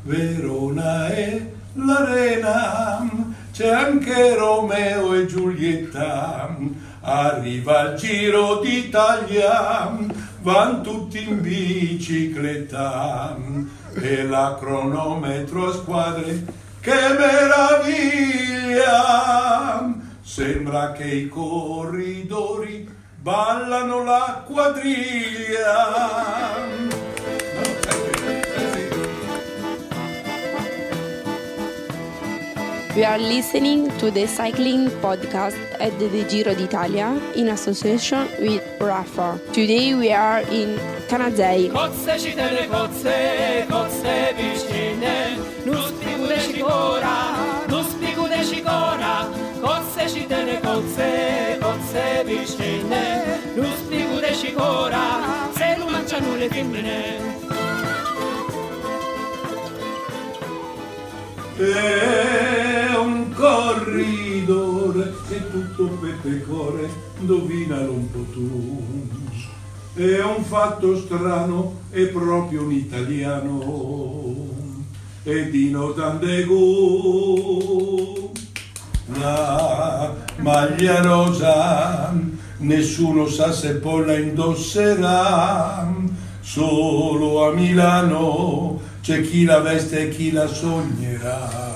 Verona è l'arena, c'è anche Romeo e Giulietta, arriva il Giro d'Italia, van tutti in bicicletta, e la cronometro a squadre, che meraviglia! Sembra che i corridori ballano la quadriglia. We are listening to the cycling podcast at the Giro d'Italia in association with Rafa. Today we are in Canazei. Kotze čitene kotze, kotze višćine, nuspiku dešikora, nuspiku dešikora. Kotze čitene kotze, kotze višćine, nuspiku dešikora, celu mangiano le femmine. È un corridore che tutto per pecore, indovinalo un po' tu. È un fatto strano, è proprio un italiano, è Dino Zandegù. La maglia rosa, nessuno sa se poi la indosserà, solo a Milano c'è chi la veste e chi la sognerà.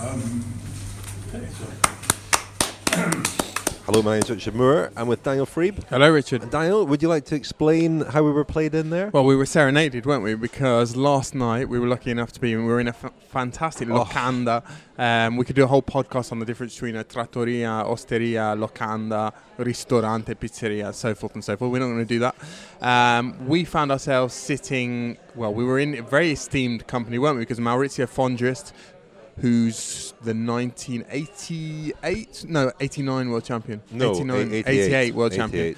Hello, my name is Richard Moore. I'm with Daniel Freeb. Hello, Richard. And Daniel, would you like to explain how we were played in there? Well, we were serenaded, weren't we? Because last night we were lucky enough to be, we were in a fantastic locanda. We could do a whole podcast on the difference between a trattoria, osteria, locanda, ristorante, pizzeria, so forth and so forth. We're not going to do that. We found ourselves sitting, well, we were in a very esteemed company, weren't we? Because Maurizio Fondrist, who's the 89 world champion. No, 88 world champion.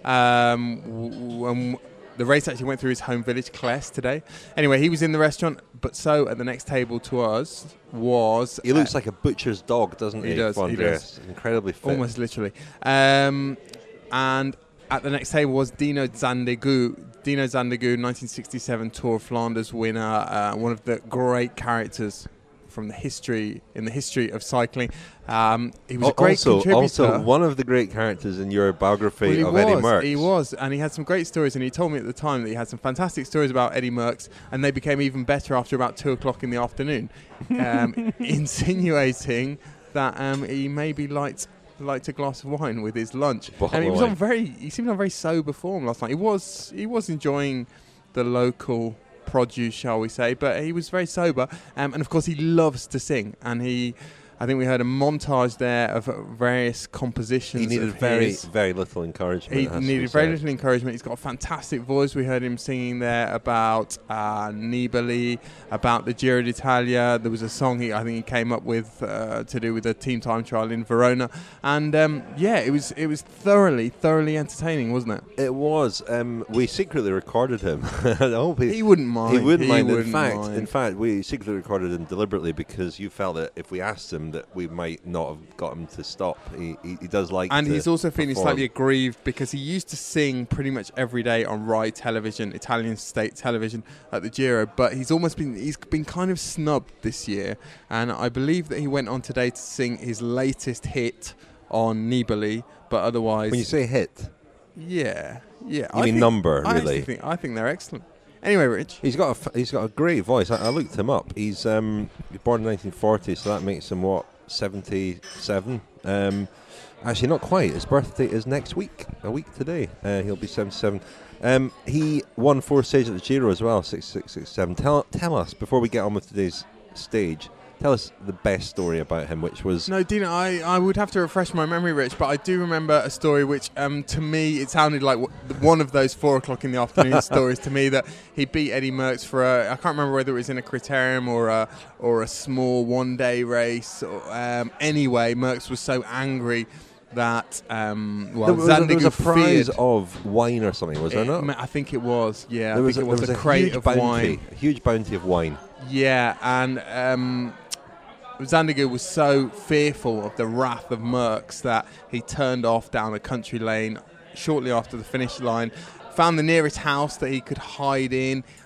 The race actually went through his home village, Cles, today. Anyway, he was in the restaurant, but so at the next table to us was... He looks like a butcher's dog, doesn't he? He does. Incredibly fit. Almost literally. And at the next table was Dino Zandegù. Dino Zandegù, 1967 Tour of Flanders winner, one of the great characters from the history of cycling. He was a great contributor. Also, one of the great characters in your biography of Eddie Merckx. He was, and he had some great stories, and he told me at the time that he had some fantastic stories about Eddie Merckx, and they became even better after about 2 o'clock in the afternoon, insinuating that he maybe liked a glass of wine with his lunch. And he seemed on very sober form last night. He was enjoying the local produce, shall we say, but he was very sober, and of course he loves to sing, and I think we heard a montage there of various compositions. He needed very little encouragement. He needed very little encouragement. He's got a fantastic voice. We heard him singing there about Nibali, about the Giro d'Italia. There was a song I think he came up with to do with the team time trial in Verona, and it was thoroughly entertaining, wasn't it? It was. We secretly recorded him. He wouldn't mind. He wouldn't mind. In fact, we secretly recorded him deliberately because you felt that if we asked him that we might not have got him to stop. He does like and to he's also feeling perform. slightly aggrieved because he used to sing pretty much every day on Rai television, Italian state television at the Giro, but he's been kind of snubbed this year, and I believe that he went on today to sing his latest hit on Nibali, but otherwise... When you say hit? Yeah. You mean number, really? I think they're excellent. Anyway, Rich. He's got a great voice. I looked him up. He's born in 1940, so that makes him, 77? Actually, not quite. His birthday is next week, a week today. He'll be 77. He won 4 stages at the Giro as well, 66, 67. Tell us, before we get on with today's stage, tell us the best story about him, which was... No, Dino, I would have to refresh my memory, Rich, but I do remember a story which, to me, it sounded like one of those 4 o'clock in the afternoon stories to me, that he beat Eddie Merckx for I can't remember whether it was in a criterium or a small one-day race. Anyway, Merckx was so angry that there was a prize of wine or something, was there not? I think it was, yeah. There was a crate of wine. A huge bounty of wine. Yeah, and... Zandegù was so fearful of the wrath of Merckx that he turned off down a country lane shortly after the finish line, found the nearest house that he could hide in.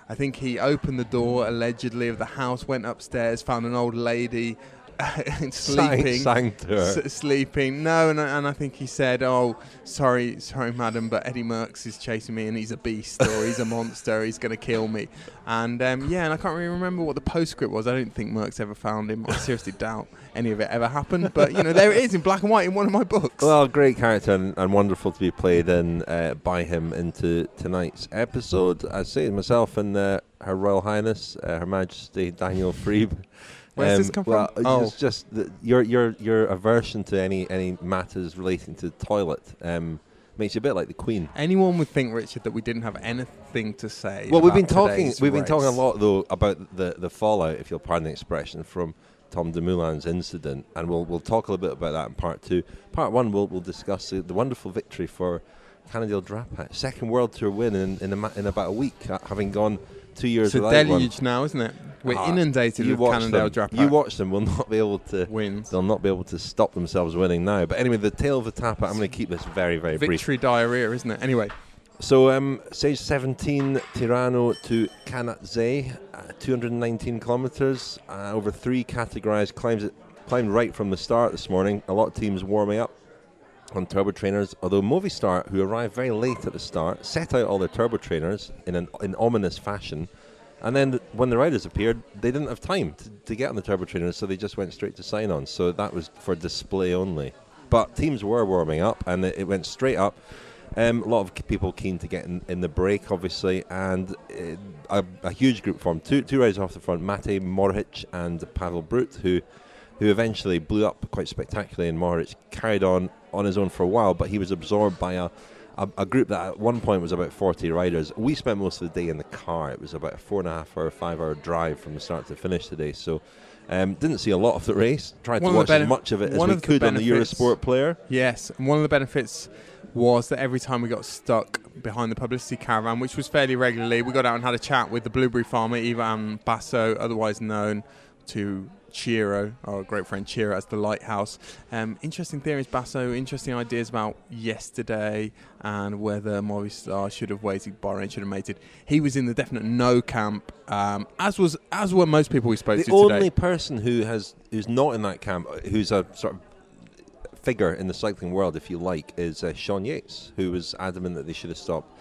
I think he opened the door, allegedly, of the house, went upstairs, found an old lady sleeping. Sang to her. Sleeping. No, and I think he said, "Oh, sorry, madam, but Eddie Merckx is chasing me, and he's a beast, or he's a monster, he's going to kill me." And and I can't really remember what the postscript was. I don't think Merckx ever found him. I seriously doubt any of it ever happened. But there it is in black and white in one of my books. Well, great character and wonderful to be played in by him into tonight's episode. I say it myself and Her Royal Highness, Her Majesty Daniel Freeb. Where's this come from? It's just your aversion to any matters relating to the toilet makes you a bit like the Queen. Anyone would think, Richard, that we didn't have anything to say. Well, we've been talking race. a lot though about the fallout, if you'll pardon the expression, from Tom Dumoulin's incident, and we'll talk a little bit about that in part 2. Part 1, we'll discuss the wonderful victory for Cannondale Drapat, second World Tour win in about a week, having gone 2 years without one. It's a deluge now, isn't it? We're inundated with Cannondale Drapat. You watch them, will not be able to win. They'll not be able to stop themselves winning now. But anyway, the tale of the Tappa, I'm going to keep this very, very brief. Victory diarrhea, isn't it? Anyway. So, stage 17, Tirano to Kanatsay, 219 kilometres, over 3 categorised, climbed right from the start this morning. A lot of teams warming up on turbo trainers, although Movistar, who arrived very late at the start, set out all their turbo trainers in ominous fashion. And then when the riders appeared, they didn't have time to get on the turbo trainers, so they just went straight to sign-on. So that was for display only. But teams were warming up, and it went straight up. A lot of people keen to get in the break, obviously, and a huge group formed. Two riders off the front, Matej Mohoric and Pavel Brut, who eventually blew up quite spectacularly, and Mohoric carried on his own for a while, but he was absorbed by a group that at one point was about 40 riders. We spent most of the day in the car. It was about a 4.5-hour, 5-hour drive from the start to finish today, so didn't see a lot of the race. Tried to watch as much of it as we could on the Eurosport player. Yes, and one of the benefits was that every time we got stuck behind the publicity caravan, which was fairly regularly, we got out and had a chat with the blueberry farmer, Ivan Basso, otherwise known to Ciro, our great friend Ciro, as the Lighthouse. Interesting theories, Basso, interesting ideas about yesterday and whether Movistar should have waited, Bahrain should have mated. He was in the definite no camp, as were most people we spoke to today. The only person who's not in that camp, who's a sort of figure in the cycling world, if you like, is Sean Yates, who was adamant that they should have stopped.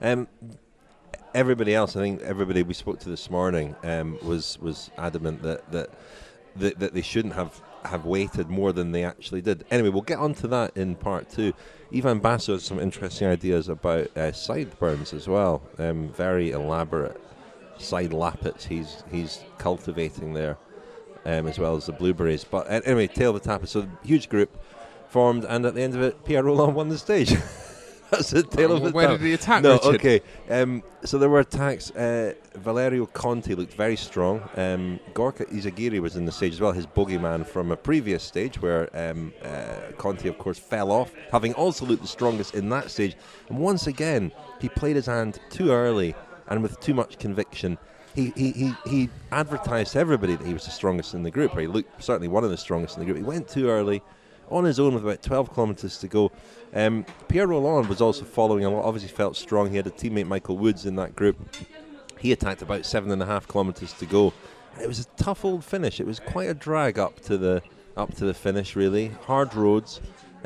Everybody else, I think everybody we spoke to this morning was adamant that they shouldn't have waited more than they actually did. Anyway, we'll get onto that in part 2. Ivan Basso has some interesting ideas about sideburns as well. Very elaborate side lappets he's cultivating there, as well as the blueberries. But anyway, tail of the Tappa. So huge group formed, and at the end of it, Pierre Rolland won the stage. That's the tail of the Where Tappa. did he attack, No, Richard? okay. So there were attacks. Valerio Conti looked very strong. Gorka Izagirre was in the stage as well, his bogeyman from a previous stage where Conti, of course, fell off, having also looked the strongest in that stage. And once again, he played his hand too early and with too much conviction. He advertised to everybody that he was the strongest in the group, or he looked certainly one of the strongest in the group. He went too early, on his own with about 12 kilometres to go. Pierre Rolland was also following along, obviously felt strong. He had a teammate, Michael Woods, in that group. He attacked about 7.5 kilometres to go. It was a tough old finish. It was quite a drag up to the finish, really. Hard roads.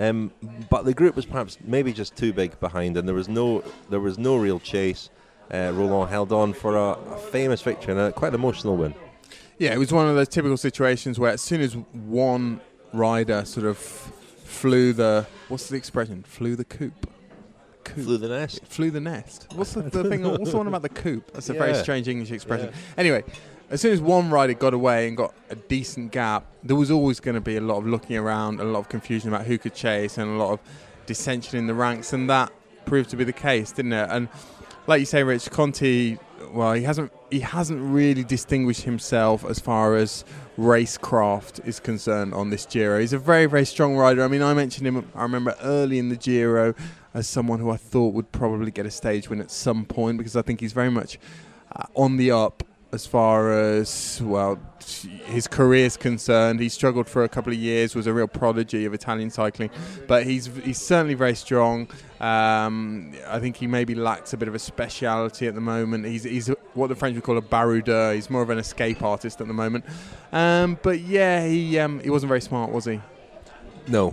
But the group was perhaps maybe just too big behind, and there was no real chase. Rolland held on for a famous victory and a quite emotional win. Yeah, it was one of those typical situations where as soon as one rider sort of flew the, what's the expression? Flew the coop. Flew the nest. Flew the nest. What's the thing? What's the one about the coop? That's a very strange English expression. Yeah. Anyway, as soon as one rider got away and got a decent gap, there was always going to be a lot of looking around, a lot of confusion about who could chase, and a lot of dissension in the ranks, and that proved to be the case, didn't it? And like you say, Rich, Conti, well, he hasn't really distinguished himself as far as racecraft is concerned on this Giro. He's a very, very strong rider. I mean, I mentioned him, I remember early in the Giro, as someone who I thought would probably get a stage win at some point, because I think he's very much on the up. as far as, well, his career is concerned. He struggled for a couple of years, was a real prodigy of Italian cycling, but he's certainly very strong. I think he maybe lacks a bit of a speciality at the moment. He's what the French would call a baroudeur. He's more of an escape artist at the moment. But yeah, he wasn't very smart, was he? No.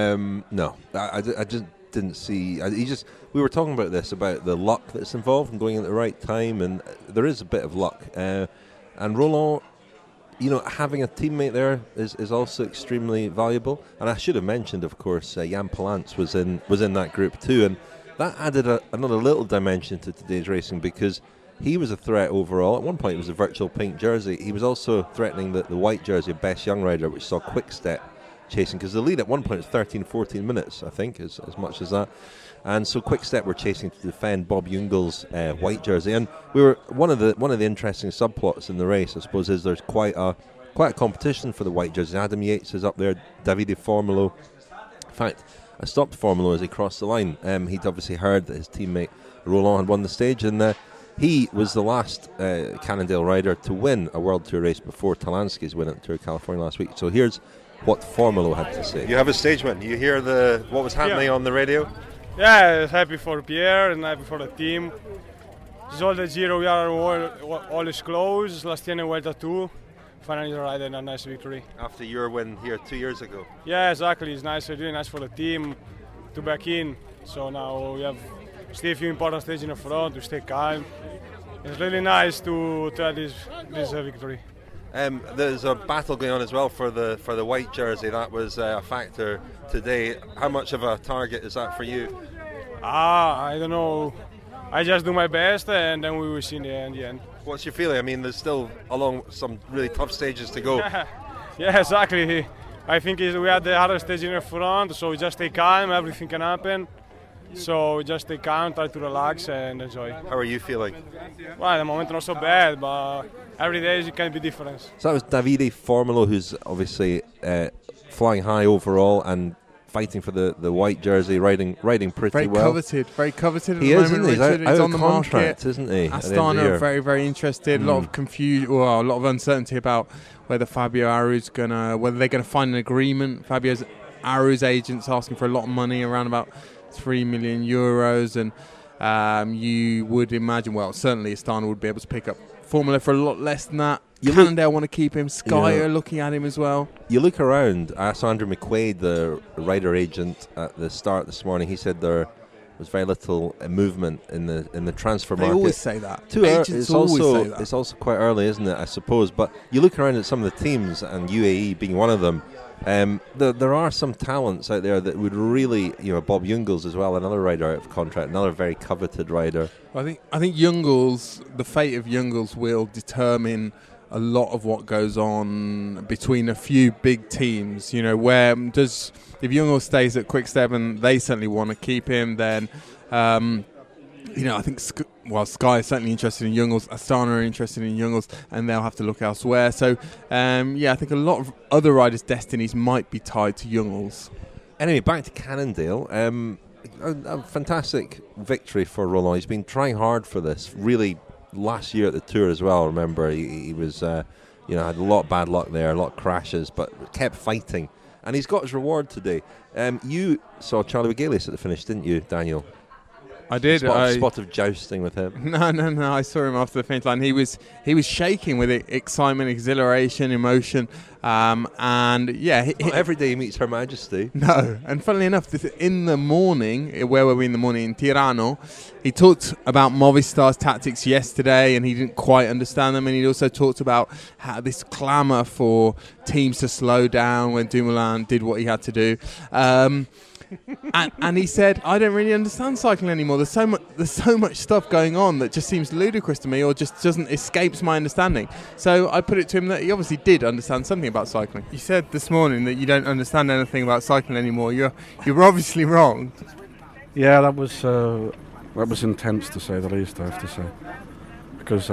I just didn't see. We were talking about this, about the luck that's involved in going at the right time, and there is a bit of luck. And Roland, having a teammate there is also extremely valuable. And I should have mentioned, of course, Jan Palance was in that group too, and that added another little dimension to today's racing, because he was a threat overall. At one point, it was a virtual pink jersey. He was also threatening the white jersey of Best Young Rider, which saw Quick-Step chasing, because the lead at one point was 13-14 minutes, I think, as much as that. And so Quick-Step were chasing to defend Bob Jungels' white jersey. And we were one of the interesting subplots in the race, I suppose, is there's quite a competition for the white jersey. Adam Yates is up there, Davide Formolo. In fact, I stopped Formolo as he crossed the line. He'd obviously heard that his teammate Roland had won the stage, and he was the last Cannondale rider to win a World Tour race before Talansky's win at the Tour of California last week. So here's what Formolo had to say. You have a stageman. You hear what was happening on the radio? Yeah, happy for Pierre and happy for the team. It's all the Giro, we are all is close. Last year in Vuelta 2, finally riding a nice victory. After your win here 2 years ago. Yeah, exactly. It's nice, really nice for the team to back in. So now we have still a few important stages in the front to stay calm. It's really nice to try this victory. There's a battle going on as well for the white jersey. That was a factor today. How much of a target is that for you? I don't know. I just do my best, and then we will see in the end. What's your feeling? I mean, there's still along some really tough stages to go. Yeah, exactly. I think we had the hardest stage in the front, so we just stay calm. Everything can happen. So we just stay calm, try to relax and enjoy. How are you feeling? Well, at the moment not so bad, but every day it can be different. So that was Davide Formolo, who's obviously flying high overall and fighting for the white jersey, riding pretty well. Very coveted at he the is, moment. Isn't he? He's out on the contract, market, isn't he? Astana are very, very interested. A lot of confusion, a lot of uncertainty about whether Fabio Aru's whether they're gonna find an agreement. Fabio Aru's agent's asking for a lot of money, around about 3 million euros, and you would imagine, well, certainly Astana would be able to pick up Formula for a lot less than that. Cannondale want to keep him. Sky are looking at him as well. You look around. I asked Andrew McQuaid, the rider agent, at the start this morning. He said there was very little movement in the transfer market. They always say that. Agents always say that. It's also quite early, isn't it, I suppose? But you look around at some of the teams, and UAE being one of them. There are some talents out there that would really, Bob Jungels as well, another rider out of contract, another very coveted rider. I think Jungels, the fate of Jungels will determine a lot of what goes on between a few big teams. If Jungels stays at Quick-Step, and they certainly want to keep him, then I think Sky is certainly interested in Jungels, Astana are interested in Jungels, and they'll have to look elsewhere. So, I think a lot of other riders' destinies might be tied to Jungels. Anyway, back to Cannondale. A fantastic victory for Roland. He's been trying hard for this, really, last year at the Tour as well. Remember, he was, had a lot of bad luck there, a lot of crashes, but kept fighting. And he's got his reward today. You saw Charlie Wigelius at the finish, didn't you, Daniel? I did. A spot of jousting with him. No. I saw him after the finish line. He was shaking with excitement, exhilaration, emotion, and yeah. Not every day he meets Her Majesty. No, and funnily enough, in the morning, where were we in the morning? In Tirano, he talked about Movistar's tactics yesterday, and he didn't quite understand them. And he also talked about how this clamour for teams to slow down when Dumoulin did what he had to do. And he said, I don't really understand cycling anymore. There's so much stuff going on that just seems ludicrous to me, or just escapes my understanding. So I put it to him that he obviously did understand something about cycling. You said this morning that you don't understand anything about cycling anymore. You're obviously wrong. Yeah, that was intense, to say the least, I have to say. Because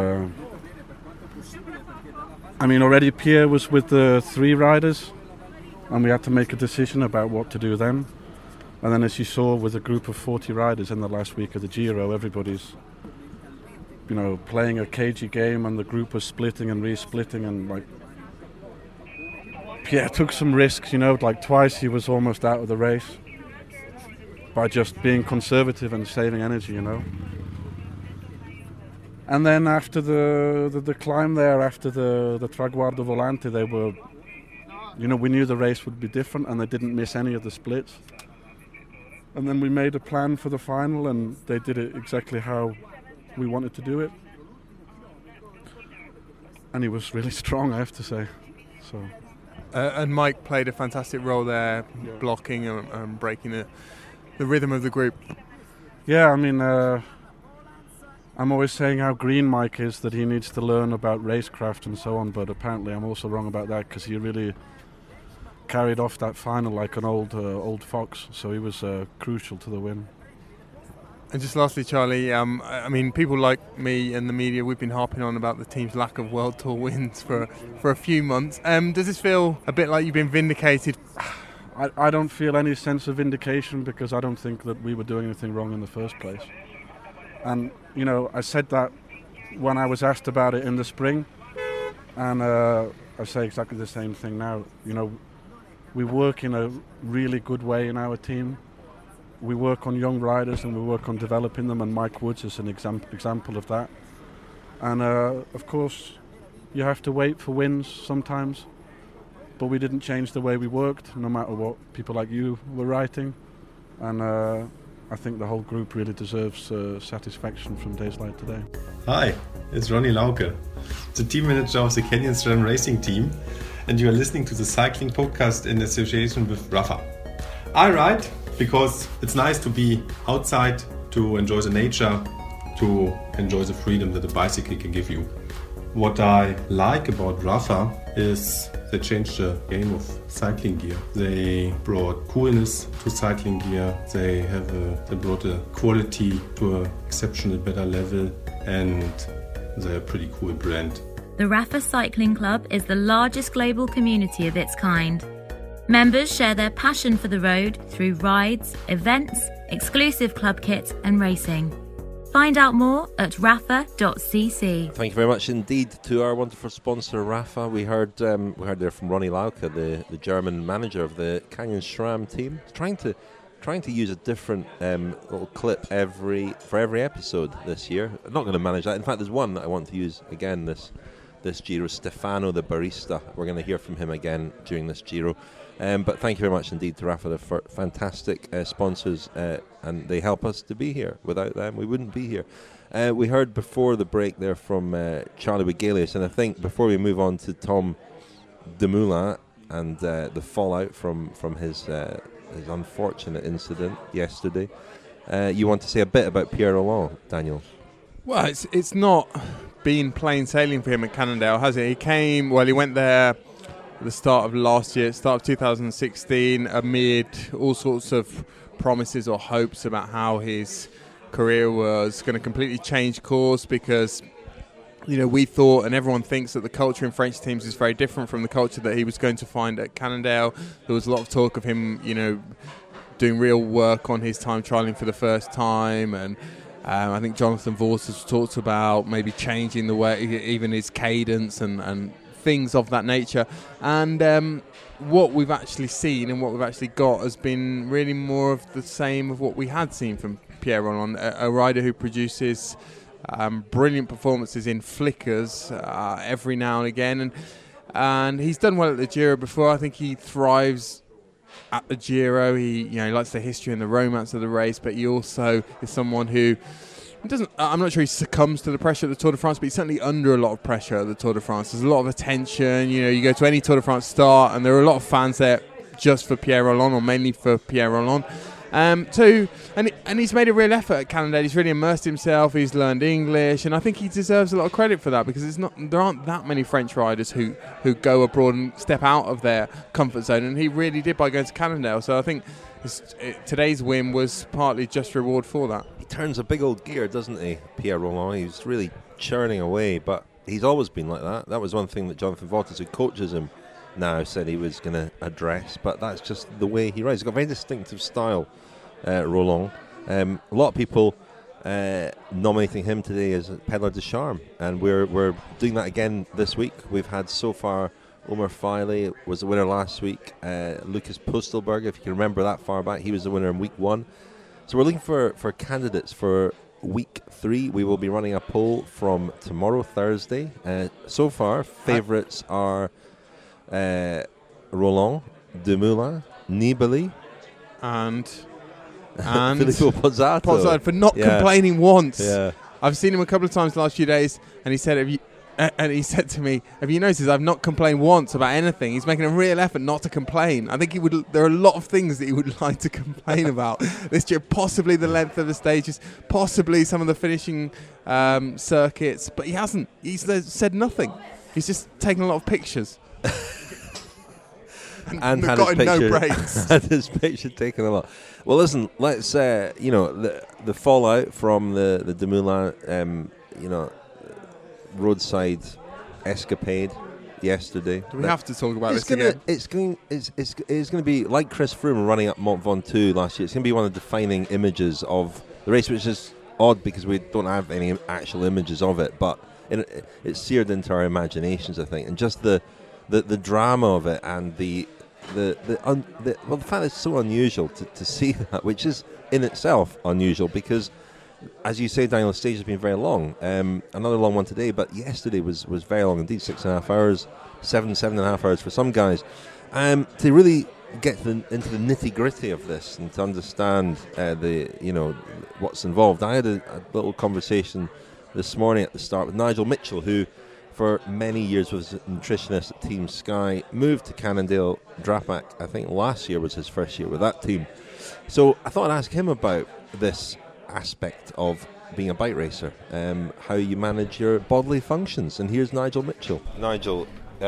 already Pierre was with the 3 riders, and we had to make a decision about what to do then. And then, as you saw, with a group of 40 riders in the last week of the Giro, everybody's playing a cagey game, and the group was splitting and re-splitting, and Pierre took some risks, like twice he was almost out of the race by just being conservative and saving energy, And then after the climb there, after the Traguardo Volante, they were, we knew the race would be different, and they didn't miss any of the splits. And then we made a plan for the final, and they did it exactly how we wanted to do it. And he was really strong, I have to say. So. And Mike played a fantastic role there, blocking and breaking the rhythm of the group. Yeah, I'm always saying how green Mike is, that he needs to learn about racecraft and so on, but apparently I'm also wrong about that, because he really carried off that final like an old fox, so he was crucial to the win. And just lastly, Charlie, people like me and the media, we've been harping on about the team's lack of World Tour wins for a few months. Does this feel a bit like you've been vindicated? I don't feel any sense of vindication, because I don't think that we were doing anything wrong in the first place. And, I said that when I was asked about it in the spring, and I say exactly the same thing now. We work in a really good way in our team. We work on young riders, and we work on developing them, and Mike Woods is an example of that. And of course, you have to wait for wins sometimes, but we didn't change the way we worked, no matter what people like you were writing. And I think the whole group really deserves satisfaction from days like today. Hi, it's Ronnie Lauke, the team manager of the Canyon SRAM Racing team, and you are listening to the Cycling Podcast in association with Rapha. I ride because it's nice to be outside, to enjoy the nature, to enjoy the freedom that a bicycle can give you. What I like about Rapha is they changed the game of cycling gear. They brought coolness to cycling gear. They brought a quality to an exceptional better level, and they're a pretty cool brand. The Rapha Cycling Club is the largest global community of its kind. Members share their passion for the road through rides, events, exclusive club kits and racing. Find out more at rapha.cc. Thank you very much indeed to our wonderful sponsor, Rapha. We heard there from Ronnie Lauke, the German manager of the Canyon SRAM team, trying to use a different little clip for every episode this year. I'm not going to manage that. In fact, there's one that I want to use again this Giro, Stefano the barista. We're going to hear from him again during this Giro. But thank you very much indeed to Rapha. They're fantastic sponsors, and they help us to be here. Without them, we wouldn't be here. We heard before the break there from Charlie Wigelius, and I think before we move on to Tom Dumoulin and the fallout from his unfortunate incident yesterday, you want to say a bit about Pierre Rolland, Daniel? Well, it's not been plain sailing for him at Cannondale, has it? He went there at the start of last year, start of 2016, amid all sorts of promises or hopes about how his career was going to completely change course, because we thought, and everyone thinks, that the culture in French teams is very different from the culture that he was going to find at Cannondale. There was a lot of talk of him, doing real work on his time trialling for the first time, and I think Jonathan Vos has talked about maybe changing the way, even his cadence and things of that nature. And what we've actually seen and what we've actually got has been really more of the same of what we had seen from Pierre Rolland, a rider who produces brilliant performances in flickers every now and again, and he's done well at the Giro before. I think he thrives at the Giro. He likes the history and the romance of the race, but he also is someone who I'm not sure he succumbs to the pressure at the Tour de France, but he's certainly under a lot of pressure at the Tour de France. There's a lot of attention. You go to any Tour de France start, and there are a lot of fans there just for Pierre Rolland, or mainly for Pierre Rolland. And he's made a real effort at Cannondale. He's really immersed himself. He's learned English, and I think he deserves a lot of credit for that, because there aren't that many French riders who go abroad and step out of their comfort zone, and he really did by going to Cannondale. So I think today's win was partly just reward for that. He turns a big old gear, doesn't he, Pierre Rolland? He's really churning away, but he's always been like that. That was one thing that Jonathan Vaughters, who coaches him now, said he was going to address, but that's just the way he rides. He's got a very distinctive style, Rolland. A lot of people nominating him today as Peddler de Charme, and we're doing that again this week. We've had so far Omar Filey was the winner last week. Lucas Postelberg, if you can remember that far back, he was the winner in week 1. So we're looking for candidates for week 3. We will be running a poll from tomorrow, Thursday. So far, favourites are Roland, Dumoulin, Nibali, and Filippo Pozzato for not complaining once. Yeah. I've seen him a couple of times the last few days, and he said to me, "Have you noticed I've not complained once about anything?" He's making a real effort not to complain. I think there are a lot of things that he would like to complain about this year, possibly the length of the stages, possibly some of the finishing circuits, but he hasn't. He's said nothing. He's just taken a lot of pictures. and had got his picture, no breaks. had his picture taken a lot. Well, listen, let's the fallout from the Dumoulin, roadside escapade yesterday. Do we have to talk about this again? It's going to be like Chris Froome running up Mont Ventoux last year. It's going to be one of the defining images of the race, which is odd because we don't have any actual images of it, but it's seared into our imaginations, I think, and just the drama of it and the fact that it's so unusual to see that, which is in itself unusual because, as you say, Daniel, the stage has been very long. Another long one today, but yesterday was very long indeed, 6.5 hours, 7.5 hours for some guys. To really get into the nitty-gritty of this and to understand what's involved, I had a little conversation this morning at the start with Nigel Mitchell, who for many years was a nutritionist at Team Sky, moved to Cannondale Drapac. I think last year was his first year with that team. So I thought I'd ask him about this aspect of being a bike racer, how you manage your bodily functions. And here's Nigel Mitchell. Nigel,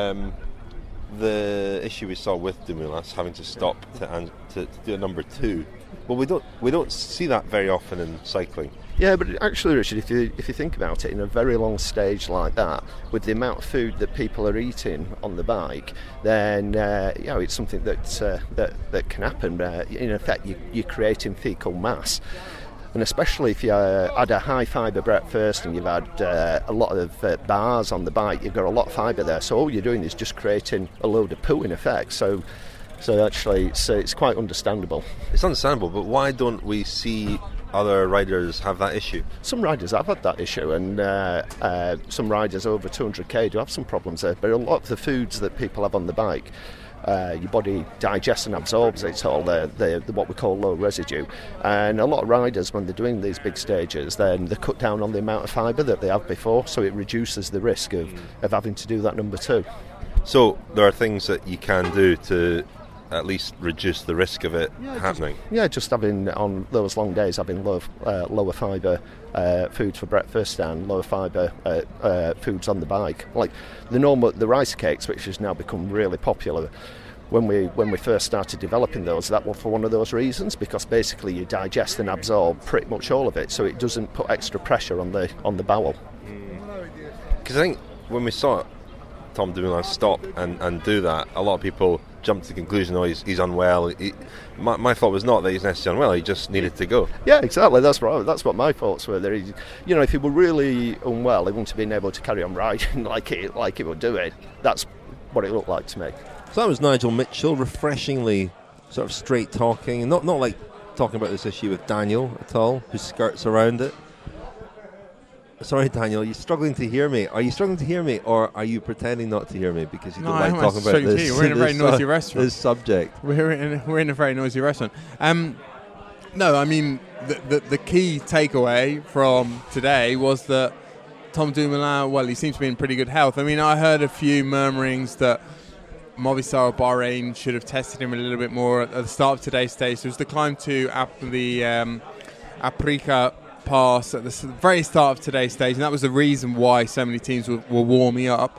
the issue we saw with Dumoulin having to stop to do a number 2. Well, we don't see that very often in cycling. Yeah, but actually, Richard, if you think about it, in a very long stage like that, with the amount of food that people are eating on the bike, then it's something that can happen. In effect, you're creating faecal mass. And especially if you had a high fibre breakfast and you've had a lot of bars on the bike, you've got a lot of fibre there. So all you're doing is just creating a load of poo in effect. So actually, it's quite understandable. It's understandable, but why don't we see other riders have that issue? Some riders have had that issue, and some riders over 200k do have some problems there. But a lot of the foods that people have on the bike, your body digests and absorbs. It's all the what we call low residue, and a lot of riders, when they're doing these big stages, then they cut down on the amount of fibre that they have before, so it reduces the risk of having to do that number 2. So there are things that you can do to at least reduce the risk of it happening. Just having on those long days, having lower fibre foods for breakfast and lower fibre foods on the bike, like the rice cakes, which has now become really popular. When we first started developing those, that was for one of those reasons, because basically you digest and absorb pretty much all of it, so it doesn't put extra pressure on the bowel. Because I think when we saw Tom Dumoulin stop and do that, a lot of people jumped to the conclusion, he's unwell. My thought was not that he's necessarily unwell, he just needed to go. Yeah, exactly, that's what my thoughts were. If he were really unwell, he wouldn't have been able to carry on riding like he would do it. That's what it looked like to me. So that was Nigel Mitchell, refreshingly sort of straight talking, not like talking about this issue with Daniel at all, who skirts around it. Sorry, Daniel, you're struggling to hear me. Are you struggling to hear me, or are you pretending not to hear me because you don't like talking about this? We're in a very noisy restaurant. This subject. We're in a very noisy restaurant. No, I mean the key takeaway from today was that Tom Dumoulin, well, he seems to be in pretty good health. I mean, I heard a few murmurings that Movistar or Bahrain should have tested him a little bit more at the start of today's stage. There was the climb to the Aprica pass at the very start of today's stage, and that was the reason why so many teams were warming up.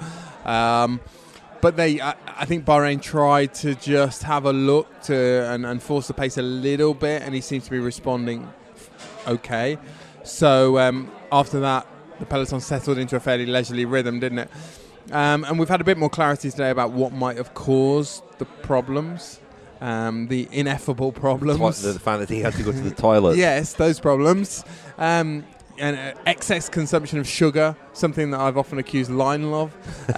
But I think Bahrain tried to just have a look and force the pace a little bit, and he seems to be responding okay. So after that, the peloton settled into a fairly leisurely rhythm, didn't it? And we've had a bit more clarity today about what might have caused the problems. the ineffable problems. The fact that he had to go to the toilet. Yes, those problems. And excess consumption of sugar, something that I've often accused Lionel of.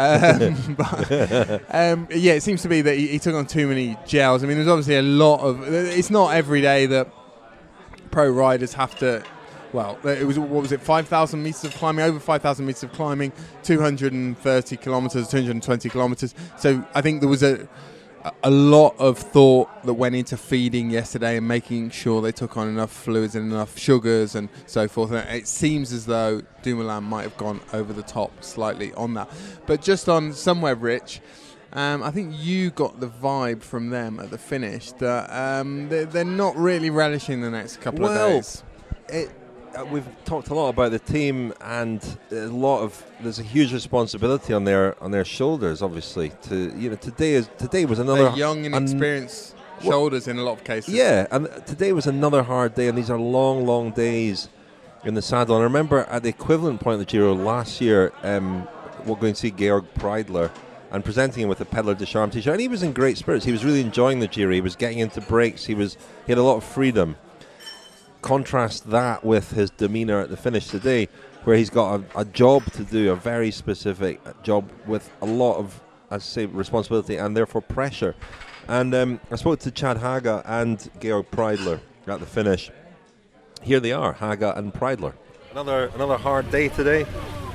It seems to be that he took on too many gels. I mean, there's obviously a lot of... It's not every day that pro riders have to... Well, it was, 5,000 metres of climbing, over 5,000 metres of climbing, 230 kilometres, 220 kilometres. So I think there was a lot of thought that went into feeding yesterday and making sure they took on enough fluids and enough sugars and so forth. And it seems as though Dumoulin might have gone over the top slightly on that. But just on Somewhere Rich, I think you got the vibe from them at the finish that they're not really relishing the next couple of days. We've talked a lot about the team, and there's a huge responsibility on their shoulders. Obviously, today was another young and inexperienced shoulders in a lot of cases. Yeah, and today was another hard day, and these are long days in the saddle. And I remember at the equivalent point of the Giro last year, we're going to see Georg Preidler and presenting him with a Peddler de Charme t-shirt, and he was in great spirits. He was really enjoying the Giro. He was getting into breaks. He had a lot of freedom. Contrast that with his demeanour at the finish today, where he's got a job to do, a very specific job with a lot of, as I say, responsibility and therefore pressure. And I spoke to Chad Haga and Georg Preidler at the finish. Here they are, Haga and Preidler. Another hard day today.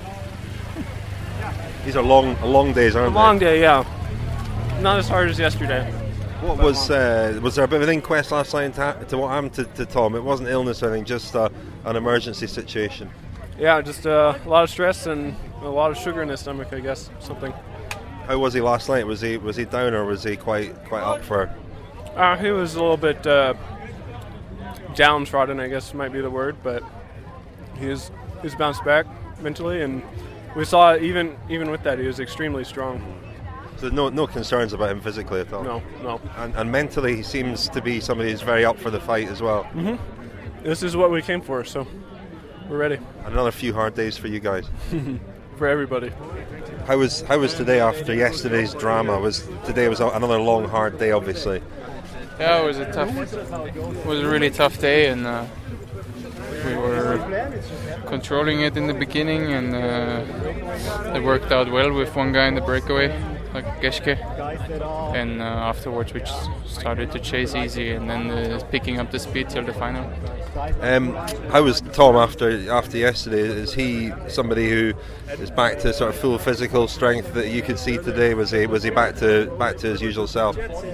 These are long days, aren't they? A long day, yeah. Not as hard as yesterday. What was there a bit of an inquest last night to what happened to Tom? It wasn't illness or anything, just an emergency situation. Yeah, just a lot of stress and a lot of sugar in his stomach, I guess, something. How was he last night? Was he down, or was he quite up for? He was a little bit downtrodden, I guess might be the word, but he's bounced back mentally, and we saw even with that he was extremely strong. So no concerns about him physically at all? No. And mentally he seems to be somebody who's very up for the fight as well. Mm-hmm. This is what we came for, so we're ready. And another few hard days for you guys. For everybody. How was today after yesterday's drama? Today was another long, hard day, obviously. Yeah, it was a really tough day, and we were controlling it in the beginning, and it worked out well with one guy in the breakaway, like Geschke, and afterwards we just started to chase easy, and then picking up the speed till the final. How was Tom after yesterday? Is he somebody who is back to sort of full physical strength that you could see today? Was he back to his usual self?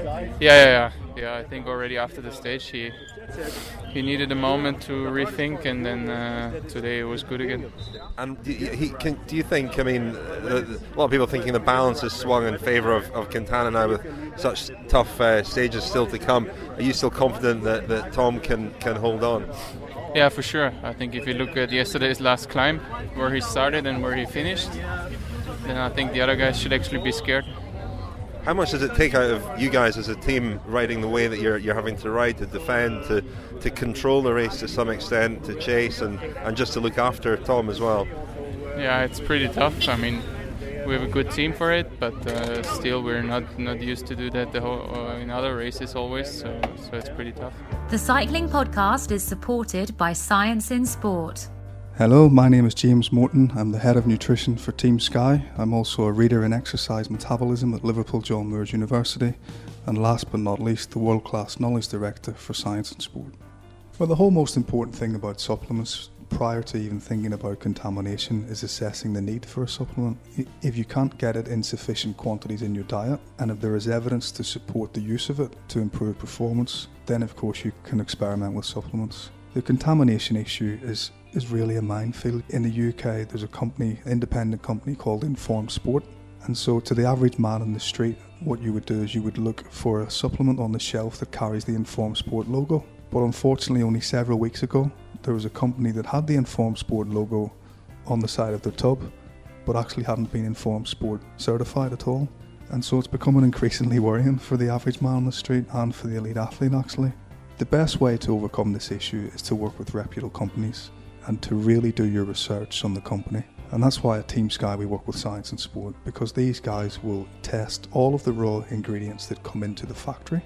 Yeah. I think already after the stage he needed a moment to rethink, and then today it was good again. And do you think? I mean, a lot of people thinking the balance has swung in favour of Quintana now with such tough stages still to come. Are you still confident that Tom can hold on? Yeah, for sure. I think if you look at yesterday's last climb, where he started and where he finished, then I think the other guys should actually be scared. How much does it take out of you guys as a team riding the way that you're having to ride, to defend, to control the race to some extent, to chase and just to look after Tom as well? Yeah, it's pretty tough. I mean, we have a good team for it, but still we're not used to do that in other races always, so it's pretty tough. The Cycling Podcast is supported by Science in Sport. Hello, my name is James Morton. I'm the head of nutrition for Team Sky. I'm also a reader in exercise metabolism at Liverpool John Moores University, and last but not least, the world-class knowledge director for Science in Sport. Well, the whole most important thing about supplements, prior to even thinking about contamination, is assessing the need for a supplement. If you can't get it in sufficient quantities in your diet, and if there is evidence to support the use of it to improve performance, then of course you can experiment with supplements. The contamination issue is really a minefield. In the UK, there's an independent company called Informed Sport. And so to the average man in the street, what you would do is you would look for a supplement on the shelf that carries the Informed Sport logo. But unfortunately, only several weeks ago, there was a company that had the Informed Sport logo on the side of their tub, but actually hadn't been Informed Sport certified at all. And so it's becoming increasingly worrying for the average man on the street and for the elite athlete, actually. The best way to overcome this issue is to work with reputable companies and to really do your research on the company. And that's why at Team Sky we work with Science in Sport, because these guys will test all of the raw ingredients that come into the factory,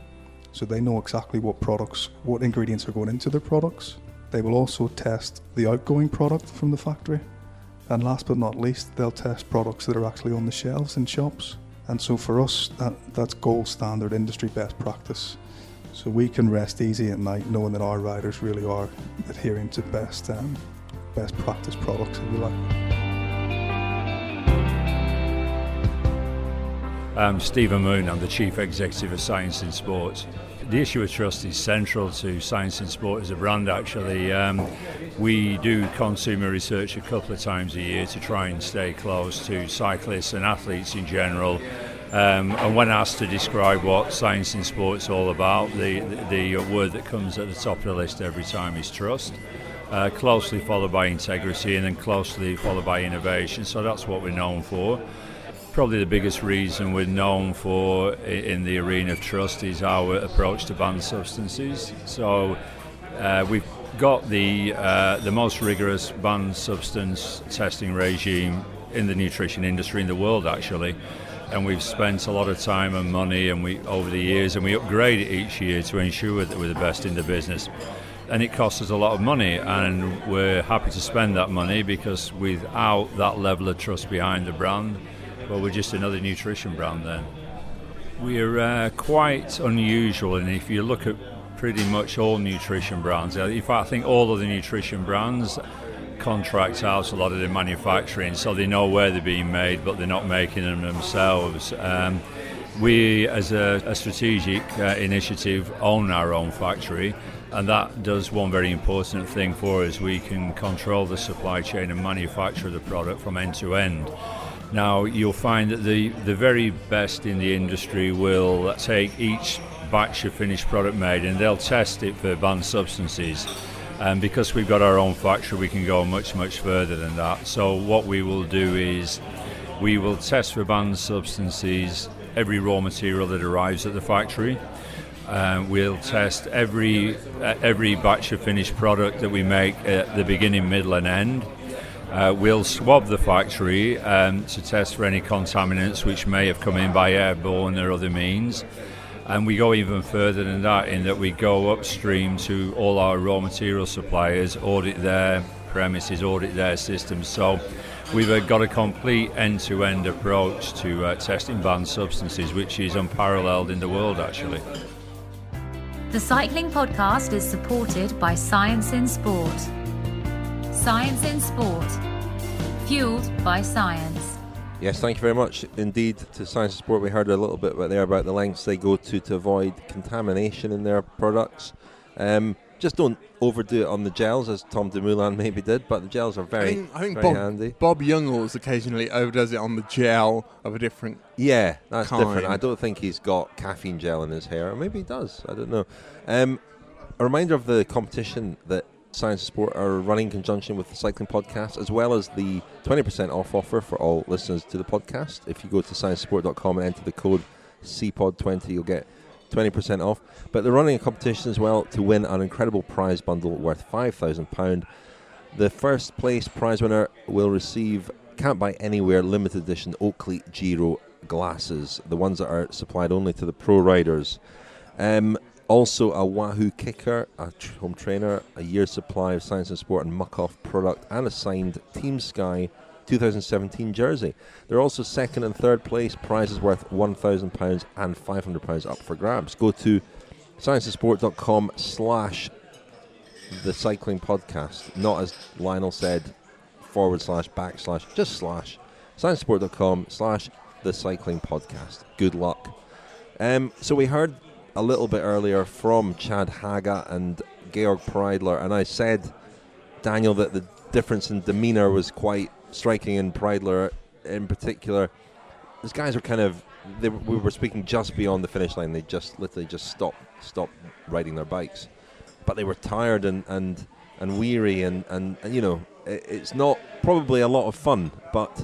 so they know exactly what ingredients are going into their products. They will also test the outgoing product from the factory. And last but not least, they'll test products that are actually on the shelves in shops. And so for us, that's gold standard industry best practice. So we can rest easy at night knowing that our riders really are adhering to best practice products, if you like. I'm Stephen Moon, I'm the Chief Executive of Science in Sport. The issue of trust is central to Science in Sport as a brand, actually. We do consumer research a couple of times a year to try and stay close to cyclists and athletes in general. And when asked to describe what Science in Sport is all about, the word that comes at the top of the list every time is trust. Closely followed by integrity, and then closely followed by innovation. So that's what we're known for. Probably the biggest reason we're known for in the arena of trust is our approach to banned substances. So we've got the most rigorous banned substance testing regime in the nutrition industry in the world, actually. And we've spent a lot of time and money over the years, and we upgrade it each year to ensure that we're the best in the business. And it costs us a lot of money, and we're happy to spend that money, because without that level of trust behind the brand, well, we're just another nutrition brand then. We're quite unusual, and if you look at pretty much all nutrition brands, in fact I think all of the nutrition brands contract out a lot of the manufacturing, so they know where they're being made, but they're not making them themselves. We, as a strategic initiative, own our own factory, and that does one very important thing for us. We can control the supply chain and manufacture the product from end to end. Now, you'll find that the very best in the industry will take each batch of finished product made and they'll test it for banned substances. And because we've got our own factory, we can go much, much further than that. So what we will do is we will test for banned substances every raw material that arrives at the factory. We'll test every batch of finished product that we make at the beginning, middle and end. We'll swab the factory to test for any contaminants which may have come in by airborne or other means. And we go even further than that, in that we go upstream to all our raw material suppliers, audit their premises, audit their systems. So we've got a complete end-to-end approach to testing banned substances, which is unparalleled in the world, actually. The Cycling Podcast is supported by Science in Sport. Science in Sport, fueled by science. Yes, thank you very much indeed to Science in Sport. We heard a little bit about the lengths they go to avoid contamination in their products. Just don't overdo it on the gels, as Tom Dumoulin maybe did, but the gels are very handy. Bob Youngles occasionally overdoes it on the gel of a different Yeah, that's kind. different. I don't think he's got caffeine gel in his hair, or maybe he does, I don't know. A reminder of the competition that Science Sport are running in conjunction with the Cycling Podcast, as well as the 20% off offer for all listeners to the podcast. If you go to sciencesport.com and enter the code CPOD20, you'll get 20% off. But they're running a competition as well to win an incredible prize bundle worth £5,000. The first place prize winner will receive Can't Buy Anywhere limited edition Oakley Giro glasses, the ones that are supplied only to the pro riders. Also a Wahoo Kicker, a home trainer, a year's supply of Science and Sport and Muck-Off product, and a signed Team Sky 2017 jersey. There are also second and third place prizes worth £1,000 and £500 up for grabs. Go to scienceandsport.com/the Cycling Podcast, not as Lionel said // just slash scienceandsport.com/the Cycling Podcast. Good luck. So we heard a little bit earlier from Chad Haga and Georg Preidler, and I said, Daniel, that the difference in demeanour was quite striking in Preidler in particular. These guys were we were speaking just beyond the finish line. They just literally stopped riding their bikes, but they were tired and weary and you know, it's not probably a lot of fun, but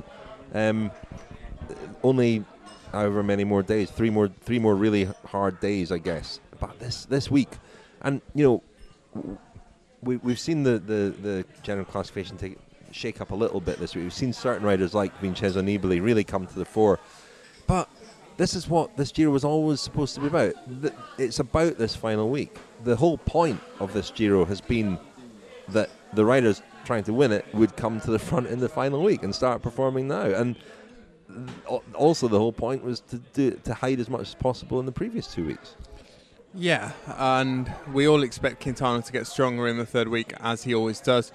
only however many more days, three more really hard days, I guess. But this week, and you know, we've seen the general classification shake up a little bit this week. We've seen certain riders like Vincenzo Nibali really come to the fore, but this is what this Giro was always supposed to be about. It's about this final week. The whole point of this Giro has been that the riders trying to win it would come to the front in the final week and start performing now. And also the whole point was to hide as much as possible in the previous 2 weeks. Yeah, and we all expect Quintana to get stronger in the third week, as he always does.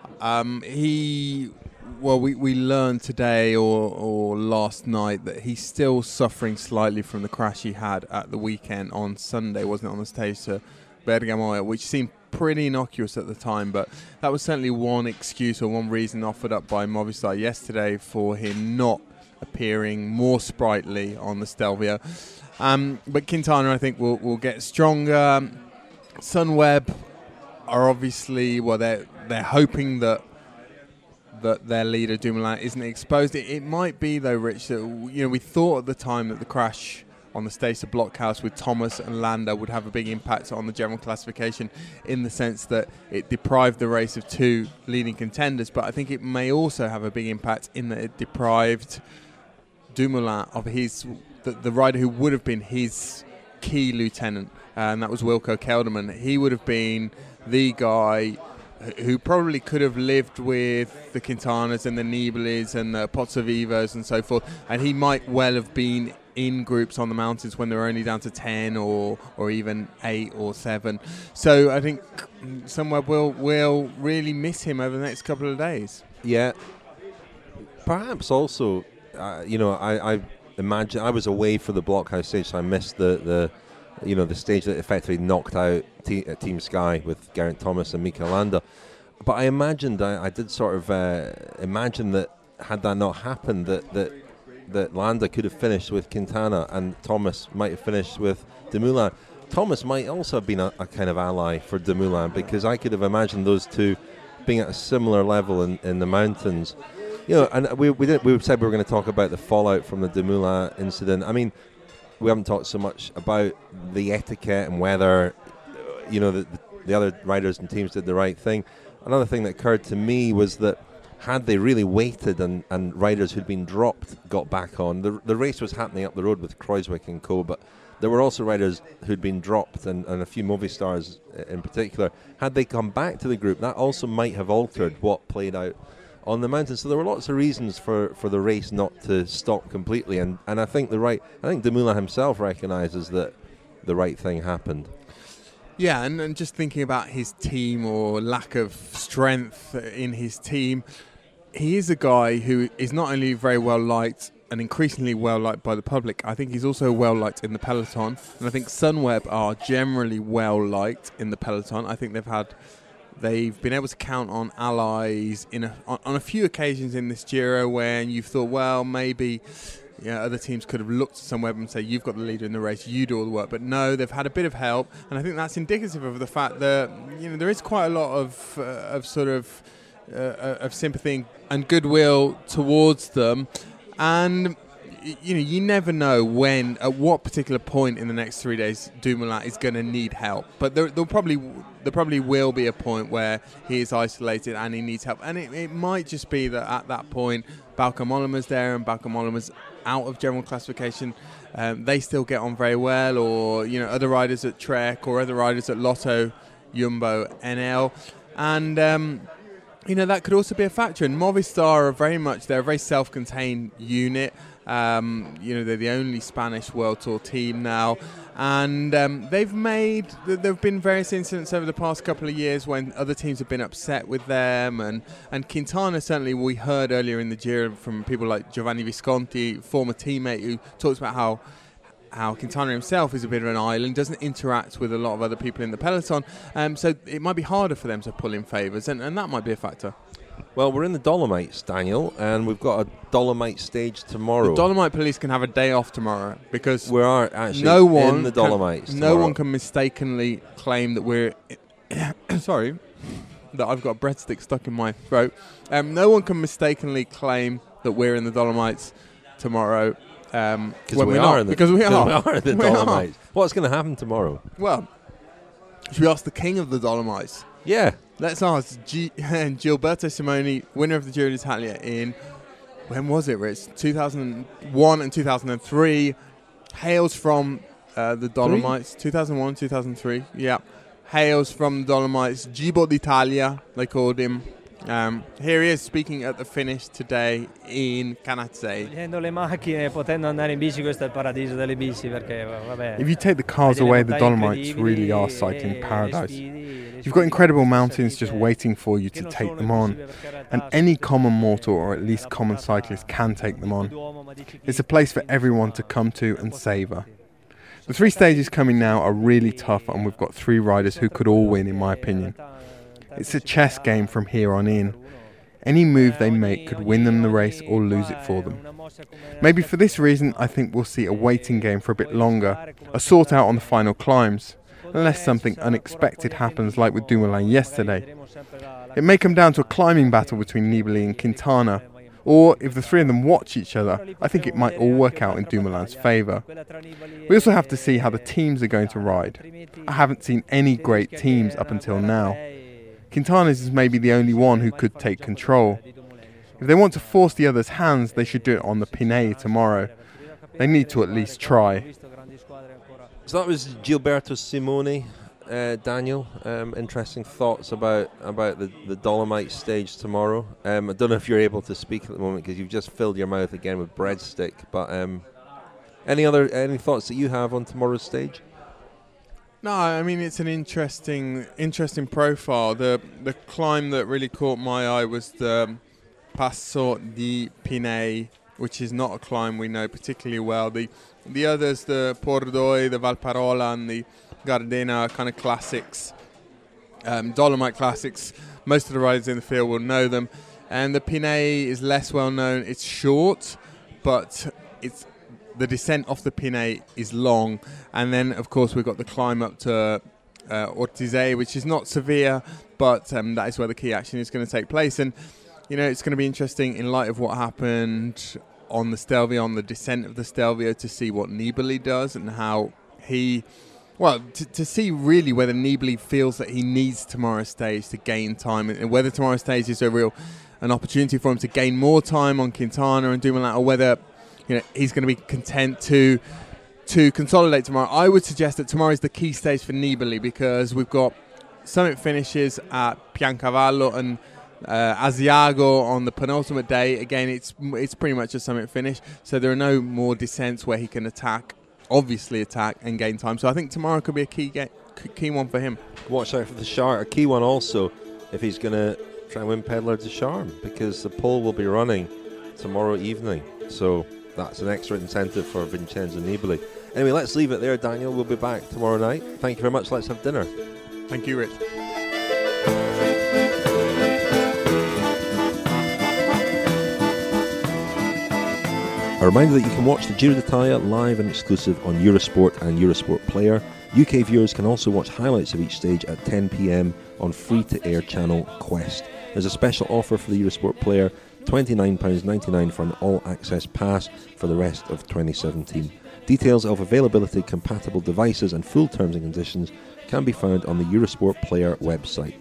We learned today or last night that he's still suffering slightly from the crash he had at the weekend on Sunday, wasn't it, on the stage to Bergamo, which seemed pretty innocuous at the time, but that was certainly one excuse or one reason offered up by Movistar yesterday for him not appearing more sprightly on the Stelvio. But Quintana, I think, will get stronger. Sunweb are obviously, they're hoping that their leader Dumoulin isn't exposed. It might be though, Rich, that we thought at the time that the crash on the stage to Blockhouse with Thomas and Landa would have a big impact on the general classification, in the sense that it deprived the race of two leading contenders. But I think it may also have a big impact in that it deprived Dumoulin of the rider who would have been his key lieutenant, and that was Wilco Kelderman. He would have been the guy who probably could have lived with the Quintanas and the Nibelis and the Pozzovivos and so forth, and he might well have been in groups on the mountains when they were only down to 10 or even 8 or 7. So I think Sunweb will really miss him over the next couple of days. Yeah. Perhaps also, I imagine I was away for the Blockhouse stage, so I missed the stage that effectively knocked out Team Sky with Geraint Thomas and Mikel Landa. But I imagined, I did sort of imagine that had that not happened, that Landa could have finished with Quintana and Thomas might have finished with Dumoulin. Thomas might also have been a kind of ally for Dumoulin, because I could have imagined those two being at a similar level in the mountains. And we said we were going to talk about the fallout from the Dumoulin incident. I mean, we haven't talked so much about the etiquette and whether, the other riders and teams did the right thing. Another thing that occurred to me was that had they really waited and riders who'd been dropped got back on, the race was happening up the road with Kruijswijk and co, but there were also riders who'd been dropped and a few Movistars in particular. Had they come back to the group, that also might have altered what played out on the mountain. So there were lots of reasons for the race not to stop completely, and I think Dumoulin himself recognises that the right thing happened. Yeah, and just thinking about his team or lack of strength in his team, he is a guy who is not only very well liked and increasingly well liked by the public, I think he's also well liked in the peloton, and I think Sunweb are generally well liked in the peloton. I think they've been able to count on allies on a few occasions in this Giro when you've thought, well, maybe other teams could have looked at Sunweb and say, you've got the leader in the race, you do all the work. But no, they've had a bit of help, and I think that's indicative of the fact that there is quite a lot of sympathy and goodwill towards them. And you never know at what particular point in the next 3 days Dumoulin is going to need help. But there probably will be a point where he is isolated and he needs help. And it might just be that at that point, Bauke Mollema's there, and Bauke Mollema's out of general classification. They still get on very well, or other riders at Trek or other riders at Lotto, Jumbo, NL. And that could also be a factor. And Movistar they're a very self-contained unit. They're the only Spanish World Tour team now, and there have been various incidents over the past couple of years when other teams have been upset with them, and Quintana, certainly we heard earlier in the Giro from people like Giovanni Visconti, former teammate, who talks about how Quintana himself is a bit of an island, doesn't interact with a lot of other people in the peloton, so it might be harder for them to pull in favours, and that might be a factor. Well, we're in the Dolomites, Daniel, and we've got a Dolomite stage tomorrow. The Dolomite police can have a day off tomorrow, because we are actually in the Dolomites. No one can mistakenly claim that we're sorry, that I've got a breadstick stuck in my throat. No one can mistakenly claim that we're in the Dolomites tomorrow. Because we are in the Dolomites. What's going to happen tomorrow? Well, should we ask the king of the Dolomites? Yeah. Let's ask Gilberto Simoni, winner of the Giro d'Italia in, when was it, Rich? 2001 and 2003. hails from the Dolomites, 2001, 2003. Yeah, hails from the Dolomites. Gibo d'Italia, they called him. Here he is speaking at the finish today in Canazei. Togliendo le macchine e potendo andare in bici, questo è il paradiso delle bici, perché vabbè. If you take the cars away, the Dolomites really are cycling paradise. You've got incredible mountains just waiting for you to take them on, and any common mortal, or at least common cyclist, can take them on. It's a place for everyone to come to and savour. The 3 stages coming now are really tough, and we've got 3 riders who could all win, in my opinion. It's a chess game from here on in. Any move they make could win them the race or lose it for them. Maybe for this reason, I think we'll see a waiting game for a bit longer, a sort out on the final climbs, unless something unexpected happens like with Dumoulin yesterday. It may come down to a climbing battle between Nibali and Quintana, or if the 3 of them watch each other, I think it might all work out in Dumoulin's favour. We also have to see how the teams are going to ride. I haven't seen any great teams up until now. Quintana's is maybe the only one who could take control. If they want to force the others' hands, they should do it on the Pinei tomorrow. They need to at least try. So that was Gilberto Simoni. Daniel, interesting thoughts about the Dolomite stage tomorrow. I don't know if you're able to speak at the moment because you've just filled your mouth again with breadstick, but any thoughts that you have on tomorrow's stage? No, I mean, it's an interesting profile. The climb that really caught my eye was the Passo di Pinei, which is not a climb we know particularly well. The others, the Pordoi, the Valparola and the Gardena, are kind of classics, Dolomite classics. Most of the riders in the field will know them. And the Pinei is less well known. It's short, but the descent off the Pinei is long. And then, of course, we've got the climb up to Ortisei, which is not severe, but that is where the key action is going to take place. And, you know, it's going to be interesting in light of what happened on the Stelvio, on the descent of the Stelvio, to see what Nibali does and how he... Well, to see really whether Nibali feels that he needs tomorrow's stage to gain time, and whether tomorrow's stage is an opportunity for him to gain more time on Quintana and Dumoulin, or whether, you know, he's going to be content to consolidate tomorrow. I would suggest that tomorrow is the key stage for Nibali, because we've got summit finishes at Piancavallo and Asiago on the penultimate day. Again, it's pretty much a summit finish, so there are no more descents where he can attack and gain time. So I think tomorrow could be a key one for him. Watch out for the Char. A key one also if he's going to try and win Pedlar de Charme, because the pole will be running tomorrow evening. So that's an extra incentive for Vincenzo Nibali. Anyway, let's leave it there, Daniel. We'll be back tomorrow night. Thank you very much. Let's have dinner. Thank you, Rich. A reminder that you can watch the Giro d'Italia live and exclusive on Eurosport and Eurosport Player. UK viewers can also watch highlights of each stage at 10 p.m. on free-to-air channel Quest. There's a special offer for the Eurosport Player, £29.99 for an all-access pass for the rest of 2017. Details of availability, compatible devices and full terms and conditions can be found on the Eurosport Player website,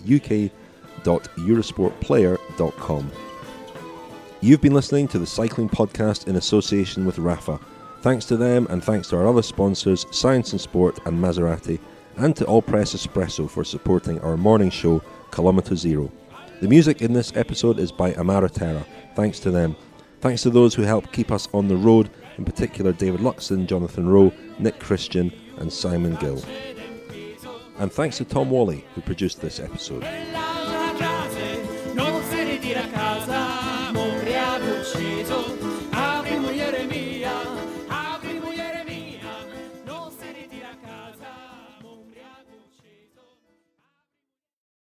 uk.eurosportplayer.com. You've been listening to the Cycling Podcast in association with Rapha. Thanks to them, and thanks to our other sponsors, Science and Sport and Maserati, and to All Press Espresso for supporting our morning show, Kilometre Zero. The music in this episode is by Amara Terra. Thanks to them. Thanks to those who help keep us on the road, in particular David Luxon, Jonathan Rowe, Nick Christian and Simon Gill. And thanks to Tom Wally, who produced this episode. Non se ritira a casa, moriamo ucciso.